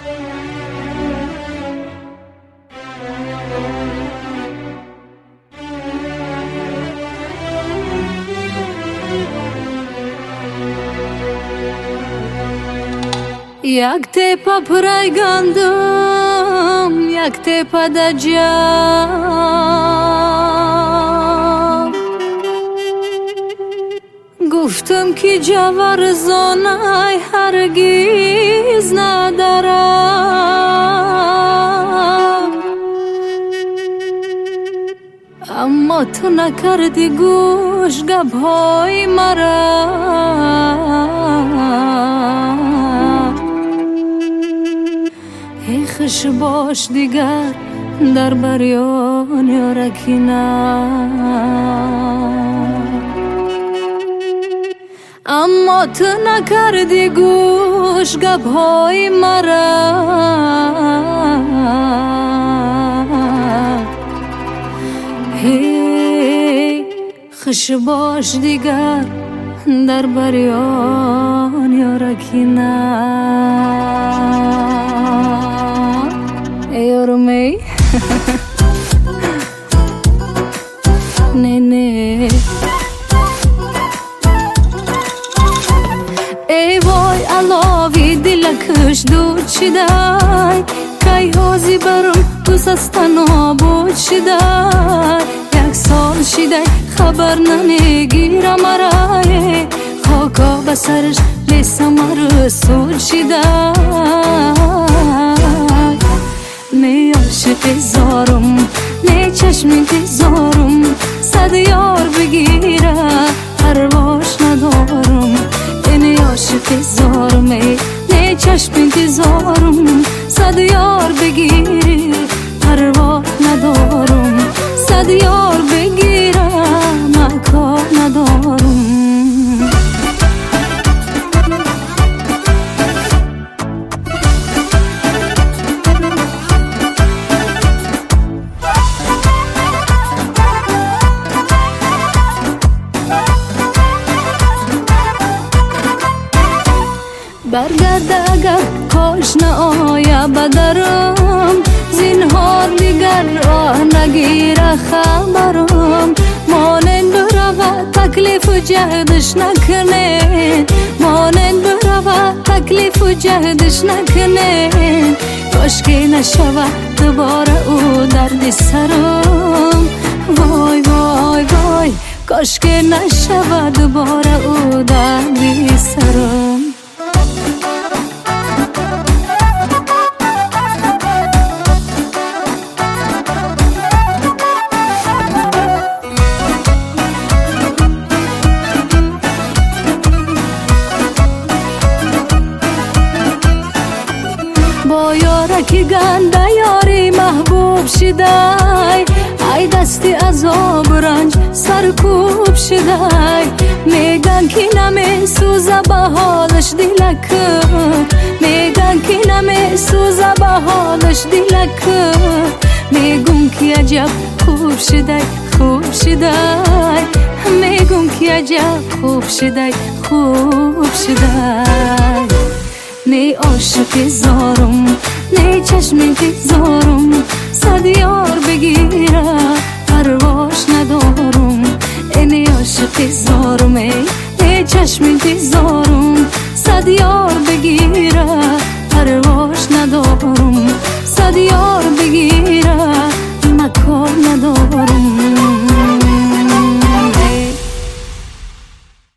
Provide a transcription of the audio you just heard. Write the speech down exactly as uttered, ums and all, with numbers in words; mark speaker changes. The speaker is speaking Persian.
Speaker 1: Jak tepa praj gandam, jak tepa da jam. گفتم که جوار زانای هرگز ندارم، اما تو نکردی گوش گپای مرا. ای خوش باش دیگر در بریان یارکی نه، اما تو نکردی گوش گپای مرا. هی خوش باش دیگر در بریان یارکی نه. یارمی نه نه. ای وای علاوی دلکش دود شدای، کی هازی برم دوست از تنها بود شدای. یک سال شدای خبر نمیگیرم مرای، خاکا بسرش لیسم رسول شدای. می عاشق زارم، می چشم انتظارم، صد یار بگیره پرواش ندارم. اینی عاشق زارم، می چشم انتظارم، صد یار بگیره پرواش ندارم. صد یار بگیره مکان ندارم. برگرد اگر کاش نآیا بدرم، زینهار دیگر راه نگیره خبرم. مانند برود تکلیف و جهدش نکنه، مانند برود تکلیف و جهدش نکنه. کاش که نشود دوباره او درد سرم. وای وای وای کاش که نشود دوباره او درد سرم. با یارکی گنده یاری محبوب شدای، ای دستی عذاب رنج سرکوب شدای. میگن که نمی سوزه به حالش دلک، میگن که نمی سوزه به حالش دلک. میگم که عجب خوب شدای خوب شدای، میگم که عجب خوب شدای خوب شدای. نی عاشق زارم، نی چشم انتظارم، صد یار بگیره پرواش ندارم. اینی عاشق زارم، نی چشم انتظارم، صد یار بگیره پرواش ندارم.